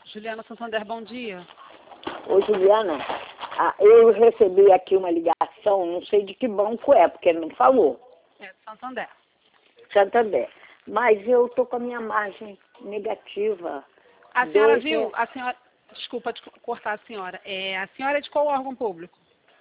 Juliana Santander, bom dia. Ô, Juliana, eu recebi aqui uma ligação, não sei de que banco é, porque ele não falou. É Santander. Santander. Mas eu tô com a minha margem negativa. A senhora viu? A senhora, desculpa de cortar a senhora. A senhora é de qual órgão público?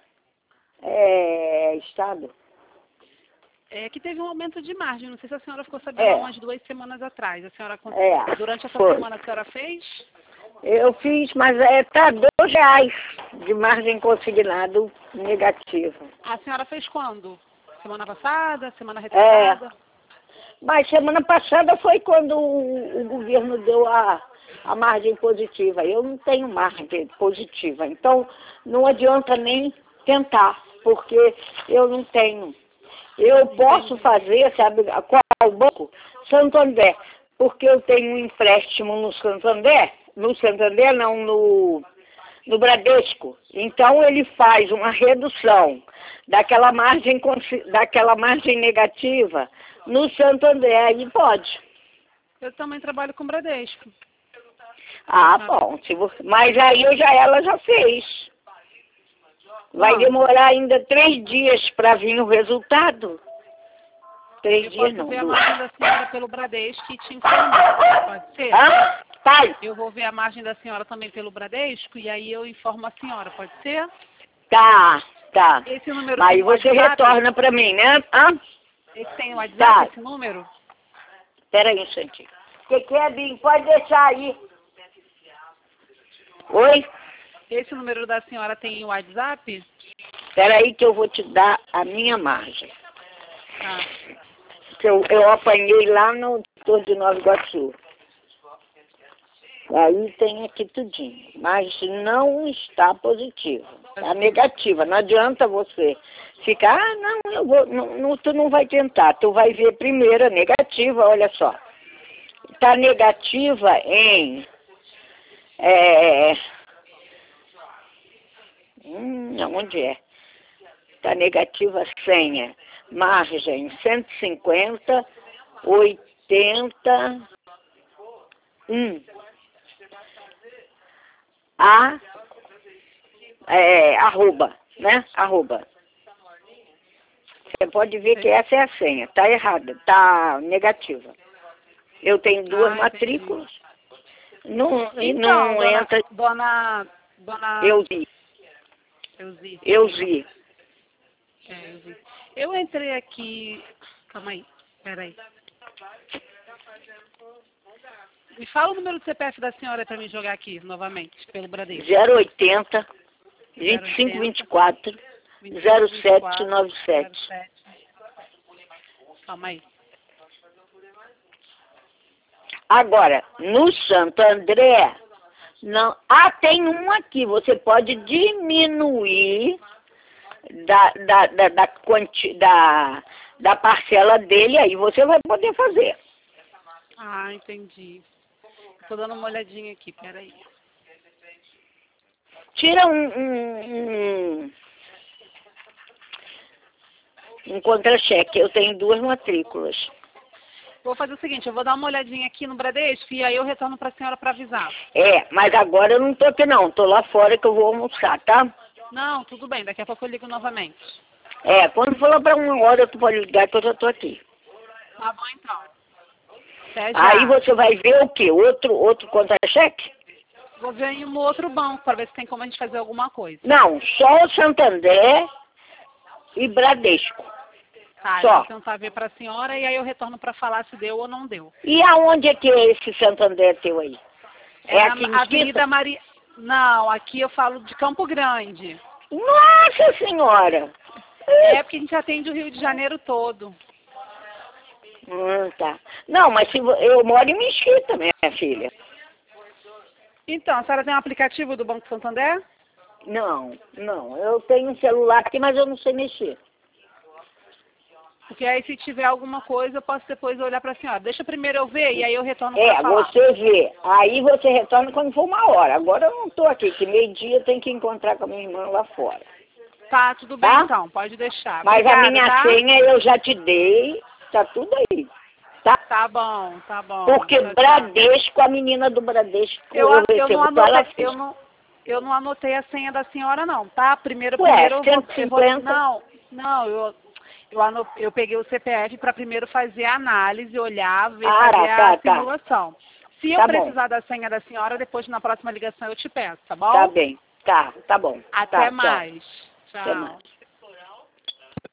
Estado. Que teve um aumento de margem. Não sei se a senhora ficou sabendo umas 2 semanas atrás. A senhora durante essa semana a senhora fez? Eu fiz, mas tá R$ 2 de margem consignado negativa. A senhora fez quando? Semana passada? Semana retrasada? Mas semana passada foi quando o governo deu a margem positiva. Eu não tenho margem positiva. Então, não adianta nem tentar, porque eu não tenho. Eu posso fazer, sabe, qual banco? Santander. Porque eu tenho um empréstimo no Santander. No Santander, não, no Bradesco. Então, ele faz uma redução daquela margem negativa no Santander. Aí pode. Eu também trabalho com Bradesco. Bom. Mas aí ela já fez. Vai demorar ainda 3 dias para vir o resultado. 3 dias não. Eu vou ver a margem da senhora pelo Bradesco e te informar. Pode ser? Pai. Eu vou ver a margem da senhora também pelo Bradesco e aí eu informo a senhora. Pode ser? Tá. Esse número Aí você retorna para mim, né? Esse tem o WhatsApp, esse número? Espera aí um instantinho. O que é, Bim? Pode deixar aí. Oi? Esse número da senhora tem o WhatsApp? Espera aí que eu vou te dar a minha margem. Que eu apanhei lá no Torre de Nova Iguaçu. Aí tem aqui tudinho. Mas não está positivo. Está negativa. Não adianta você ficar, eu vou. Não, tu não vai tentar. Tu vai ver primeiro a negativa, olha só. Está negativa em. Onde é? Está negativa a senha. Margem 150, 80. Arroba, né? Arroba. Você pode ver que essa é a senha. Tá errada, tá negativa. Eu tenho 2 matrículas. Não entra. Dona Euzi. Eu entrei aqui. Calma aí, peraí. Me fala o número do CPF da senhora para me jogar aqui novamente, pelo Bradesco. 080 2524 0797. Calma aí. Agora, no Santo André, não. Tem um aqui. Você pode diminuir da parcela dele, aí você vai poder fazer. Entendi. Estou dando uma olhadinha aqui, peraí. Tira um contra-cheque. Eu tenho 2 matrículas. Vou fazer o seguinte, eu vou dar uma olhadinha aqui no Bradesco e aí eu retorno para a senhora para avisar. Mas agora eu não tô aqui não. Tô lá fora que eu vou almoçar, tá? Não, tudo bem. Daqui a pouco eu ligo novamente. Quando for lá para 1 hora, tu pode ligar que eu já tô aqui. Tá bom, então. Até já. Aí você vai ver o quê? Outro contra-cheque? Vou ver em um outro banco para ver se tem como a gente fazer alguma coisa. Não, só o Santander e Bradesco. Tá, eu vou tentar ver para a senhora e aí eu retorno para falar se deu ou não deu. E aonde é que é esse Santander teu aí? Aqui em Avenida Maria... Não, aqui eu falo de Campo Grande. Nossa Senhora! Porque a gente atende o Rio de Janeiro todo. Tá. Não, mas eu moro em Mesquita, minha filha. Então, a senhora tem um aplicativo do Banco Santander? Não. Eu tenho um celular aqui, mas eu não sei mexer. Porque aí se tiver alguma coisa, eu posso depois olhar para a senhora. Deixa primeiro eu ver e aí eu retorno para falar. Você vê. Aí você retorna quando for 1 hora. Agora eu não estou aqui, que meio-dia eu tenho que encontrar com a minha irmã lá fora. Tá, tudo bem então, pode deixar. Mas obrigada, a minha senha eu já te dei, tá tudo aí. Tá? Tá bom, tá bom. Porque Tchau, tchau. Bradesco, a menina do Bradesco, Eu recebo não que ela anotei, fez. eu não anotei a senha da senhora não, tá? Primeiro Ué, eu vou, 150. eu peguei o CPF para primeiro fazer a análise, olhar, ver, Ah, fazer a tá. simulação. Se eu Tá bom. precisar da senha da senhora, depois na próxima ligação eu te peço, tá bom? Tá bem. Tá bom. Até Tá, tchau. mais. Até Tchau. mais.